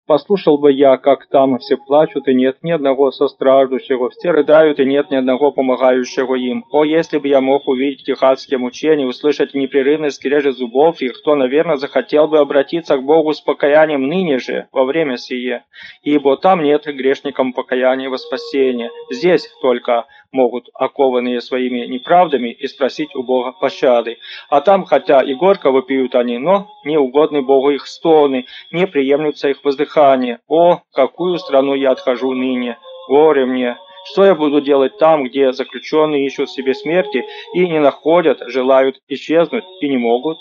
Послушал бы я, как там все плачут, и нет ни одного состраждущего, все рыдают, и нет ни одного помогающего им. О, если бы я мог увидеть их адские мучения, услышать непрерывный скрежет зубов их, то, наверное, захотел бы обратиться к Богу с покаянием ныне же, во время сие. Ибо там нет грешникам покаяния во спасение. Здесь только могут, окованные своими неправдами, и спросить у Бога пощады. А там, хотя и горько вопиют они, но не угодны Богу их стоны, не приемлются их воздыхания. О, какую страну я отхожу ныне! Горе мне! Что я буду делать там, где заключенные ищут себе смерти и не находят, желают исчезнуть и не могут?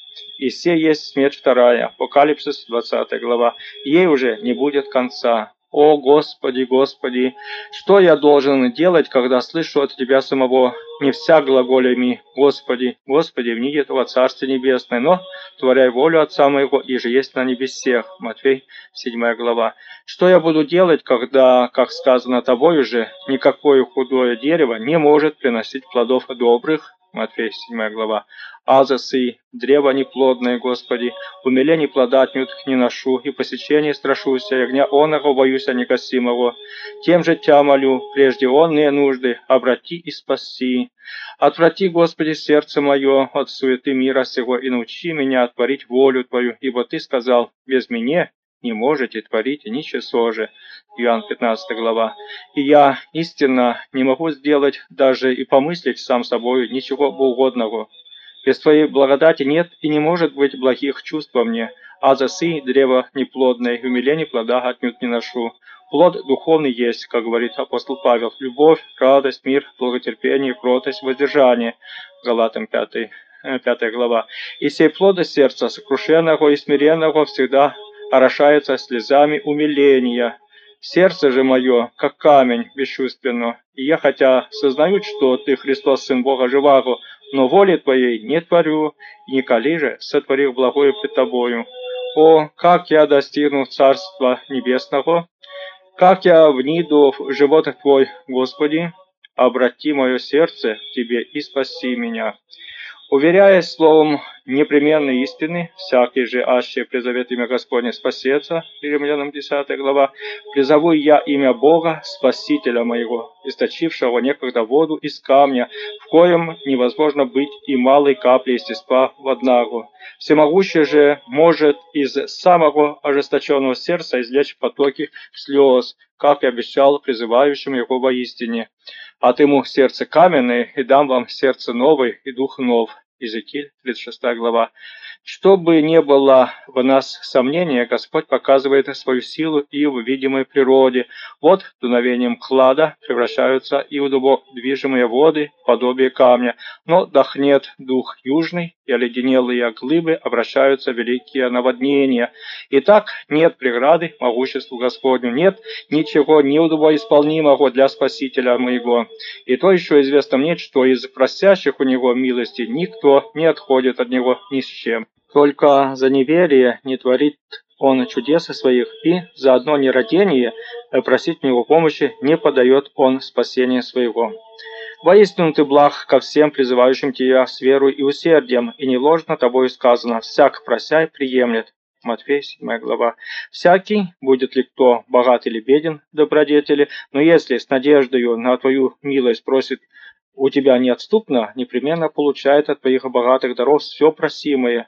И все есть смерть вторая. Апокалипсис, 20 глава. Ей уже не будет конца. О, Господи, Господи, что я должен делать, когда слышу от Тебя самого? Не вся глаголями Господи, Господи, вниди этого Царствия Небесное, но творяй волю Отца моего, и же есть на небесех. Матфей, 7 глава. Что я буду делать, когда, как сказано Тобою же, никакое худое дерево не может приносить плодов добрых? Матфей, 7 глава. Азосы, древо неплодное, Господи, умиление плода отнюдь не ношу, и посечение страшуся, и огня оного боюсь негасимого. Тем же Тя молю, прежде онные нужды, обрати и спаси. Отврати, Господи, сердце мое от суеты мира сего, и научи меня творить волю Твою, ибо Ты сказал, без меня не можете творить ничего же. Иоанн 15 глава. И я истинно не могу сделать, даже и помыслить сам собою ничего угодного. Без Твоей благодати нет и не может быть благих чувств во мне, а засы древо неплодное, и умиление плода отнюдь не ношу. Плод духовный есть, как говорит апостол Павел, любовь, радость, мир, долготерпение, кротость, воздержание. Галатам 5 глава. И сей плода сердца, сокрушенного и смиренного, всегда орошается слезами умиления. Сердце же мое, как камень, бесчувственно, и я хотя сознаю, что Ты, Христос, Сын Бога живаго, но воли Твоей не творю, и николи же сотворил благое пред Тобою. О, как я достигну Царства Небесного, как я вниду в живот Твой, Господи, обрати мое сердце к Тебе и спаси меня. Уверяясь словом непременной истины, всякий же аще призовет имя Господне спасется, Римлянам 10 глава, призову я имя Бога, Спасителя моего, источившего некогда воду из камня, в коем невозможно быть и малой капли естества в однагу. Всемогущий же может из самого ожесточенного сердца извлечь потоки слез, как и обещал призывающим его воистине. Отыму сердце каменное и дам вам сердце новое и дух нов. Иезекииль, 36 глава. Чтобы не было в нас сомнения, Господь показывает свою силу и в видимой природе. Вот дуновением клада превращаются и в движимые воды, подобие камня. Но дохнет дух южный, и оледенелые глыбы обращаются в великие наводнения. Итак, нет преграды могуществу Господню, нет ничего неудобоисполнимого для Спасителя моего. И то еще известно мне, что из просящих у Него милости никто не отходит от Него ни с чем. Только за неверие не творит Он чудес своих, и за одно нерадение просить у Него помощи не подает Он спасения своего. Воистину Ты благ ко всем призывающим Тебя с верой и усердием, и не ложно Тобою сказано, всяк просяй приемлет. Матфей, 7 глава. «Всякий, будет ли кто богат или беден, добродетели, но если с надеждою на Твою милость просит у Тебя неотступно, непременно получает от Твоих богатых даров все просимое.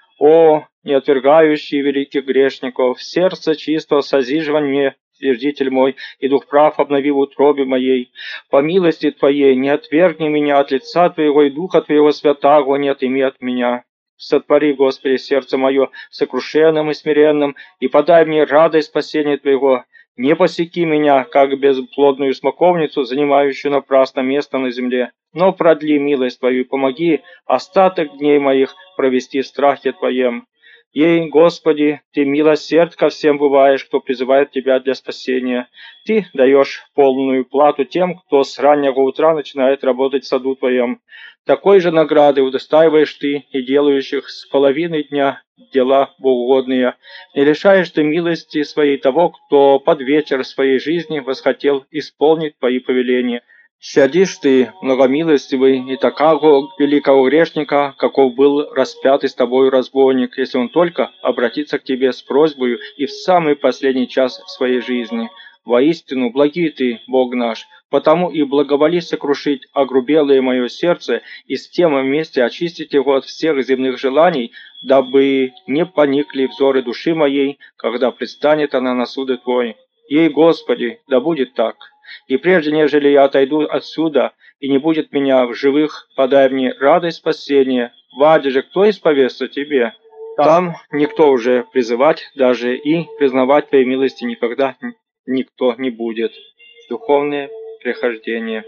О, не отвергающий великих грешников, сердце чисто созиживай мне, Твердитель мой, и дух прав обнови в утробе моей. По милости Твоей не отвергни меня от лица Твоего, и духа Твоего святаго не отыми от меня. Сотвори, Господи, сердце мое сокрушенным и смиренным, и подай мне радость спасения Твоего. Не посеки меня, как бесплодную смоковницу, занимающую напрасно место на земле, но продли милость Твою и помоги остаток дней моих провести в страхе Твоем. Ей, Господи, Ты милосерд ко всем бываешь, кто призывает Тебя для спасения. Ты даешь полную плату тем, кто с раннего утра начинает работать в саду Твоем. Такой же награды удостаиваешь Ты и делающих с половины дня дела богоугодные. Не лишаешь Ты милости своей того, кто под вечер своей жизни восхотел исполнить Твои повеления. Щадишь ты, многомилостивый, и такого великого грешника, каков был распятый с тобою разбойник, если он только обратится к тебе с просьбою и в самый последний час своей жизни. Воистину, благий ты, Бог наш, потому и благоволи сокрушить огрубелое мое сердце и с тем вместе очистить его от всех земных желаний, дабы не поникли взоры души моей, когда предстанет она на суды твой. Ей, Господи, да будет так. И прежде, нежели я отойду отсюда, и не будет меня в живых, подай мне радость спасения. В аде же кто исповестся тебе? Там никто уже призывать, даже и признавать твоей милости никогда никто не будет. Духовное прихождение.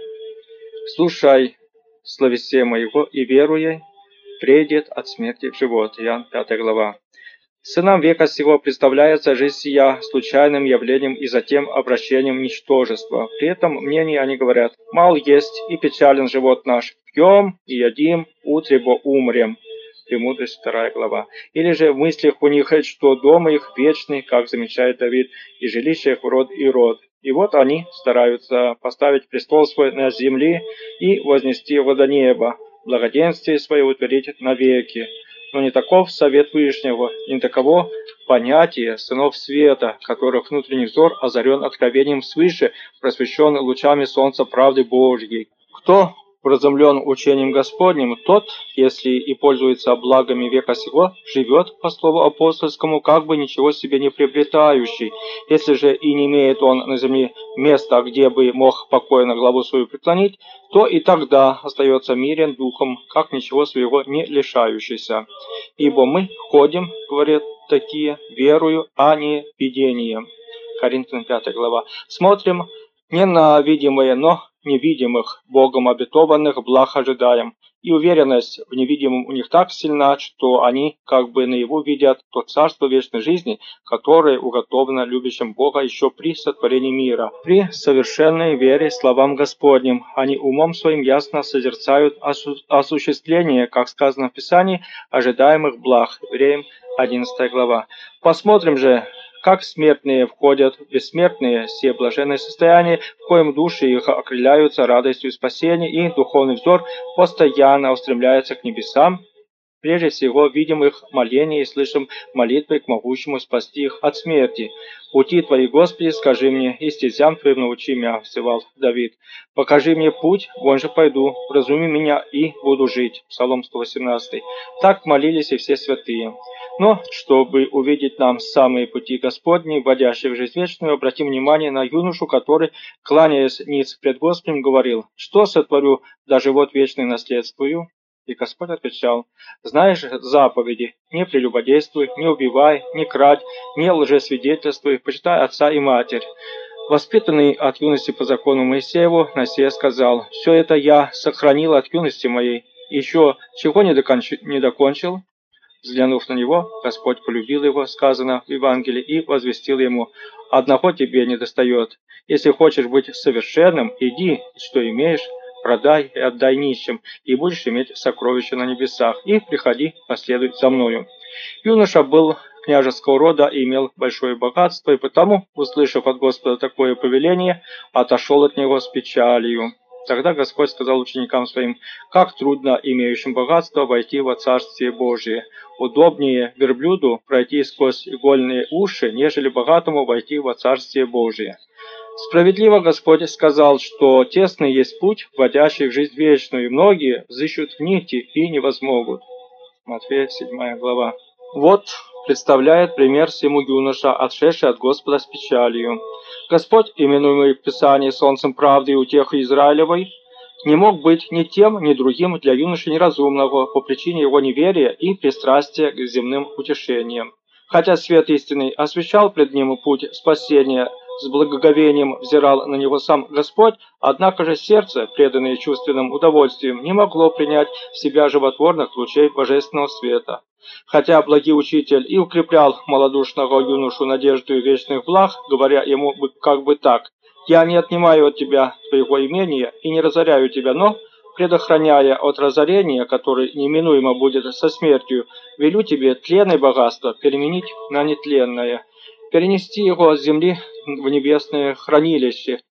Слушай словесе моего и веруя, придет от смерти в живот. Иоанн 5 глава. Сынам века сего представляется жизнь сия случайным явлением и затем обращением ничтожества. При этом мнении они говорят: «Мал есть и печален живот наш, пьем и едим, утребо умрем». Премудрость 2 глава. Или же в мыслях у них, что дом их вечный, как замечает Давид, и жилище их в род и род. И вот они стараются поставить престол свой на земле и вознести его до неба, благоденствие свое утвердить навеки. Но не таков совет Вышнего, и не таково понятие сынов света, которых внутренний взор озарен откровением свыше, просвещен лучами солнца правды Божьей. Кто вразумлен учением Господним, тот, если и пользуется благами века сего, живет, по слову апостольскому, как бы ничего себе не приобретающий. Если же и не имеет он на земле места, где бы мог покойно главу свою преклонить, то и тогда остается мирен духом, как ничего своего не лишающийся. Ибо мы ходим, говорят такие, верою, а не видением. Коринфянам 5 глава. Смотрим не на видимое, но невидимых, Богом обетованных благ ожидаем. И уверенность в невидимом у них так сильна, что они как бы наяву видят то царство вечной жизни, которое уготовано любящим Бога еще при сотворении мира. При совершенной вере словам Господним они умом своим ясно созерцают осуществление, как сказано в Писании, ожидаемых благ. Евреям 11 глава. Посмотрим же, как смертные входят в бессмертные, сие блаженное состояние, в коем души их окрыляются радостью спасения, и духовный взор постоянно устремляется к небесам. Прежде всего видим их моления и слышим молитвы к могущему спасти их от смерти. «Пути Твои, Господи, скажи мне, и стезям Твоим научи меня», — взывал Давид. «Покажи мне путь, вон же пойду, вразуми меня и буду жить». Псалом 118. Так молились и все святые. Но, чтобы увидеть нам самые пути Господни, вводящие в жизнь вечную, обратим внимание на юношу, который, кланяясь ниц пред Господом, говорил: «Что сотворю, да живот вечный наследствую?» И Господь отвечал: «Знаешь заповеди: не прелюбодействуй, не убивай, не крадь, не лжесвидетельствуй, почитай отца и матерь». Воспитанный от юности по закону Моисееву, на сие сказал: «Все это я сохранил от юности моей, еще чего не докончил?» Взглянув на него, Господь полюбил его, сказано в Евангелии, и возвестил ему: «Одного тебе недостает. Если хочешь быть совершенным, иди, что имеешь, продай и отдай нищим, и будешь иметь сокровища на небесах, и приходи, последуй за мною». Юноша был княжеского рода и имел большое богатство, и потому, услышав от Господа такое повеление, отошел от него с печалью. Тогда Господь сказал ученикам своим: «Как трудно имеющим богатство войти во Царствие Божие! Удобнее верблюду пройти сквозь игольные уши, нежели богатому войти во Царствие Божие». Справедливо Господь сказал, что тесный есть путь, вводящий в жизнь вечную, и многие взыщут в нити и не возмогут. Матфея 7 глава. Вот представляет пример всему юноша, отшедший от Господа с печалью. Господь, именуемый в Писании солнцем правды и утехой Израилевой, не мог быть ни тем, ни другим для юноши неразумного по причине его неверия и пристрастия к земным утешениям. Хотя свет истинный освещал пред ним путь спасения, с благоговением взирал на него сам Господь, однако же сердце, преданное чувственным удовольствием, не могло принять в себя животворных лучей божественного света. Хотя благий учитель и укреплял малодушного юношу надеждой вечных благ, говоря ему как бы так: «Я не отнимаю от тебя твоего имения и не разоряю тебя, но, предохраняя от разорения, которое неминуемо будет со смертью, велю тебе тленное богатство переменить на нетленное, перенести его с земли в небесное хранилище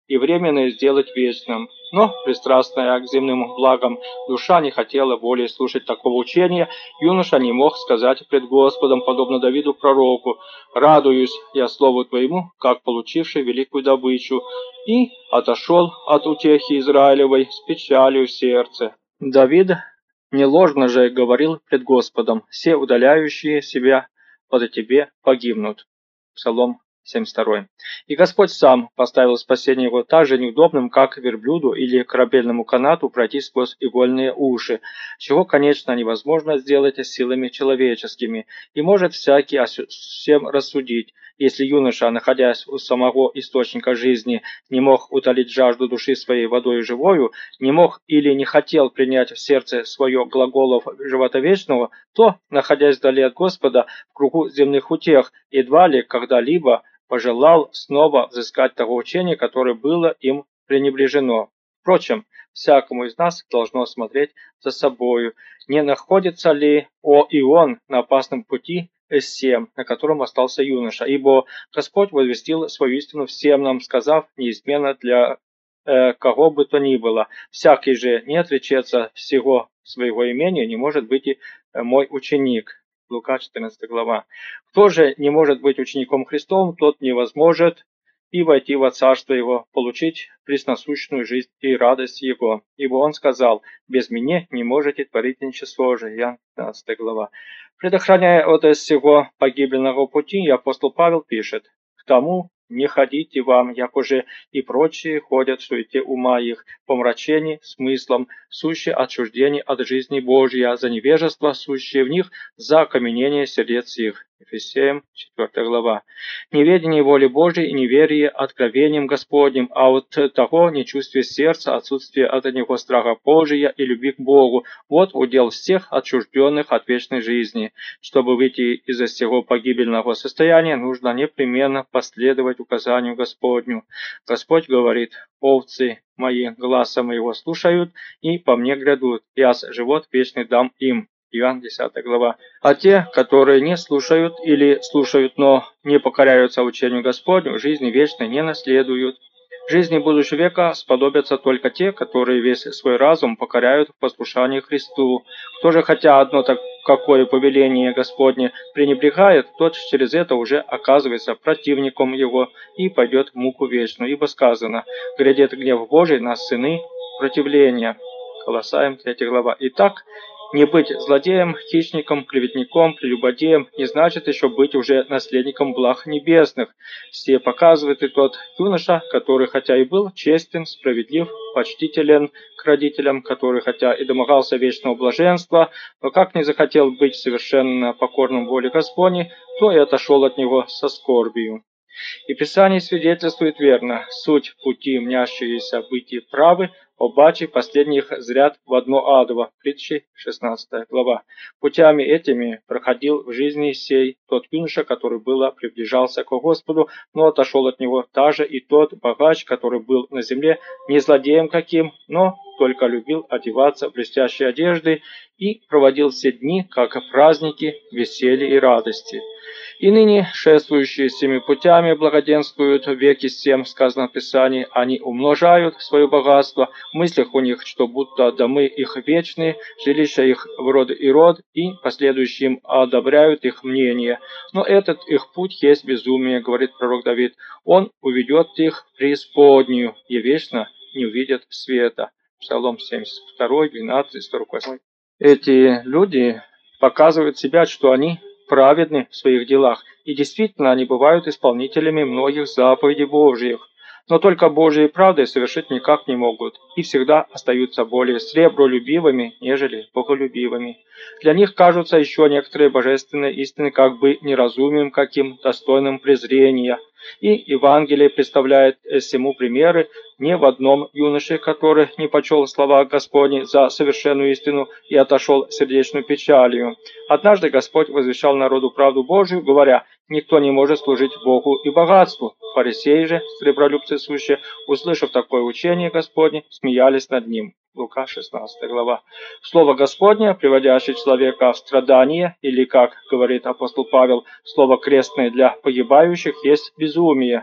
и временное сделать вечным. Но, пристрастная к земным благам, душа не хотела более слушать такого учения. Юноша не мог сказать пред Господом, подобно Давиду пророку: «Радуюсь я слову Твоему, как получивший великую добычу», и отошел от утехи Израилевой с печалью в сердце. Давид не ложно же говорил пред Господом: «Все удаляющие себя от Тебе погибнут». Псалом 72. И Господь сам поставил спасение его так же неудобным, как верблюду или корабельному канату пройти сквозь игольные уши, чего, конечно, невозможно сделать силами человеческими, и может всякий о всем рассудить. Если юноша, находясь у самого источника жизни, не мог утолить жажду души своей водой живою, не мог или не хотел принять в сердце свое глаголов живота вечного, то, находясь вдали от Господа, в кругу земных утех, едва ли когда-либо пожелал снова взыскать того учения, которое было им пренебрежено. Впрочем, всякому из нас должно смотреть за собою, не находится ли и он на опасном пути всем, на котором остался юноша, ибо Господь возвестил свою истину всем нам, сказав неизменно для кого бы то ни было: «Всякий же не отречется всего своего имения, не может быть и мой ученик». Лука 14 глава. Кто же не может быть учеником Христовым, тот не возможет и войти во царство его, получить пресносущную жизнь и радость его. Ибо он сказал: «Без меня не можете творить ничего же». Иоанн 15 глава. Предохраняя от всего погибельного пути, апостол Павел пишет: «К тому не ходите вам, як уже и прочие ходят в суете ума их, помрачении смыслом, сущее отчуждение от жизни Божьей, за невежество, сущее в них, за окаменение сердец их». Ефесеям 4 глава. Неведение воли Божьей и неверие откровением Господним, а от того нечувствие сердца, отсутствие от него страха Божия и любви к Богу, вот удел всех отчужденных от вечной жизни. Чтобы выйти из всего погибельного состояния, нужно непременно последовать указанию Господню. Господь говорит: «Овцы мои гласа моего слушают и по мне грядут, я живот вечный дам им». Иоанн 10 глава. А те, которые не слушают или слушают, но не покоряются учению Господню, жизни вечной не наследуют. Жизни будущего века сподобятся только те, которые весь свой разум покоряют в послушании Христу. Кто же хотя одно какое повеление Господне пренебрегает, тот через это уже оказывается противником его и пойдет в муку вечную, ибо сказано: «Грядет гнев Божий на сыны противления». Колоссаям 3 глава. Итак, не быть злодеем, хищником, клеветником, прелюбодеем не значит еще быть уже наследником благ небесных. Все показывает и тот юноша, который хотя и был честен, справедлив, почтителен к родителям, который хотя и домогался вечного блаженства, но как не захотел быть совершенно покорным воле Господней, то и отошел от него со скорбию. И Писание свидетельствует верно: суть пути мнящиеся бытие правы, обаче последних зряд в одно адово. Притчи 16 глава. Путями этими проходил в жизни сей тот юноша, который было приближался к Господу, но отошел от него. Также и тот богач, который был на земле не злодеем каким, но только любил одеваться в блестящие одежды и проводил все дни, как праздники, веселья и радости. И ныне шествующие семи путями благоденствуют веки всем, сказано в Писании, они умножают свое богатство, в мыслях у них, что будто домы их вечные, жилища их в род и род, и последующим одобряют их мнение. Но этот их путь есть безумие, говорит пророк Давид, он уведет их в преисподнюю, и вечно не увидят света. Псалом 72, 12, 48. Эти люди показывают себя, что они праведны в своих делах, и действительно они бывают исполнителями многих заповедей Божьих, но только Божьей правдой совершить никак не могут, и всегда остаются более сребролюбивыми, нежели боголюбивыми. Для них кажутся еще некоторые божественные истины как бы неразумием каким, достойным презрения, и Евангелие представляет всему примеры не в одном юноше, который не почел слова Господни за совершенную истину и отошел сердечной печалью. Однажды Господь возвещал народу правду Божию, говоря: «Никто не может служить Богу и богатству». Фарисеи же, сребролюбцы сущие, услышав такое учение Господне, смеялись над ним. Лука 16 глава. Слово Господне, приводящее человека в страдание, или, как говорит апостол Павел, слово крестное для погибающих, есть безумие.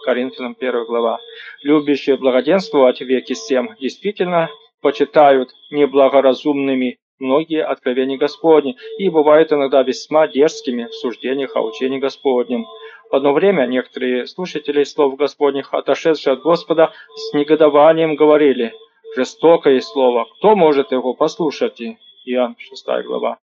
Коринфянам 1 глава. Любящие благоденствовать веки всем действительно почитают неблагоразумными многие откровения Господни и бывают иногда весьма дерзкими в суждениях о учении Господнем. В одно время некоторые слушатели слов Господних, отошедшие от Господа, с негодованием говорили: «Жестокое слово, кто может его послушать?» Иоанн 6 глава.